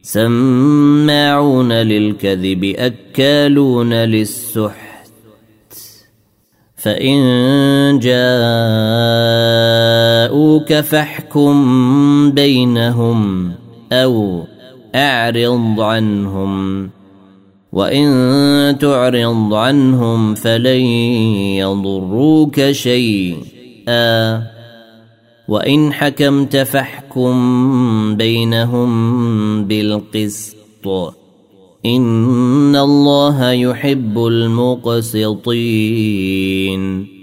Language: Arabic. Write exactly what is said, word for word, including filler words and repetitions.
سماعون للكذب أكالون للسحت فإن جاءوك فاحكم بينهم أو أعرض عنهم وإن تعرض عنهم فلن يضروك شيئا وإن حكمت فاحكم بينهم بالقسط إن الله يحب المقسطين.